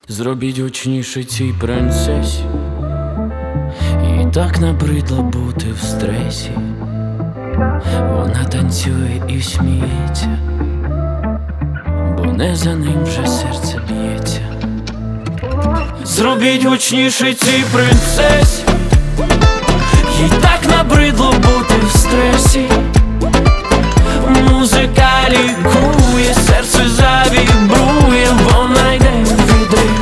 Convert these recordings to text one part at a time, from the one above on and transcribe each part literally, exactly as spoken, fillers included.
Зробіть гучніше цій принцесі, їй так набридло бути в стресі. Вона танцює і сміється, бо не за ним вже серце б'ється. Зробіть гучніше цій принцесі, їй так набридло бути в стресі. Музика лікує, серце завібрує, вона йде в відрив.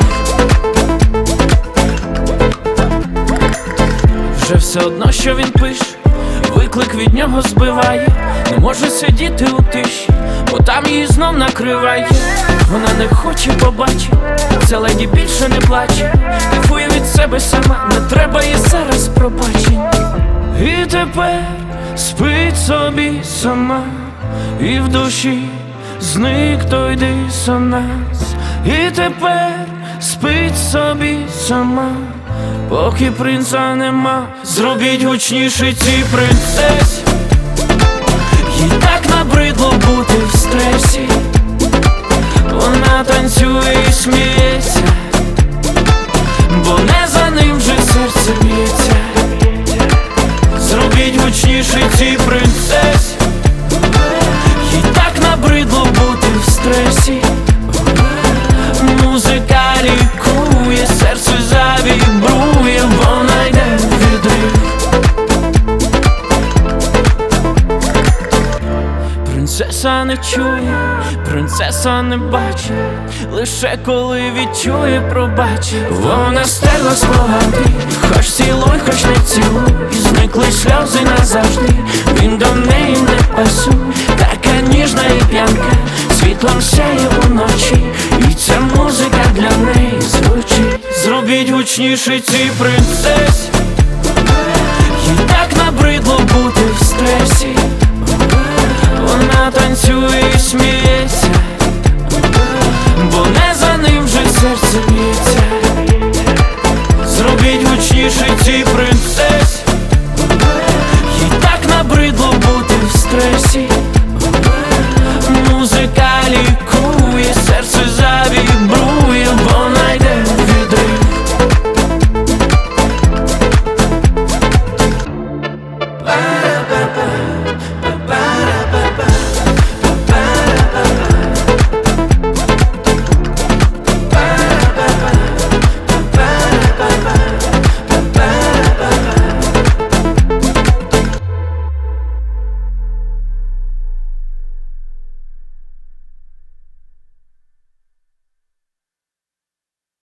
Вже все одно, що він пише, виклик від нього збиває. Не може сидіти у тиші, бо там її знов накриває. Вона не хоче побачити, ця леді більше не плаче. Кайфує від себе сама, не треба їй зараз пробачень. І тепер спить собі сама, і в душі зник той дисонанс. І тепер спить собі сама, поки принца нема. Зробіть гучніше цій принцесі, їй так набридло бути в стресі. Вона танцює і сміється, бо не за ним вже серце б'ється. Зробіть гучніше цій принцесі, їй так набридло бути в стресі. Музика лікує, серце завібрує, вона йде в відрив. Принцеса не чує, принцеса не бачить, лише коли відчує, пробачить. Вона стерла спогади, хоч цілуй, хоч не цілуй, і зникли сльози назавжди. Він до неї не пасує, така ніжна і п'янка, світлом сяє уночі, і ця музика для неї звучить. Зробіть гучніше цій принцесі, їй так набридло бути в стресі. Вона танцює і сміється,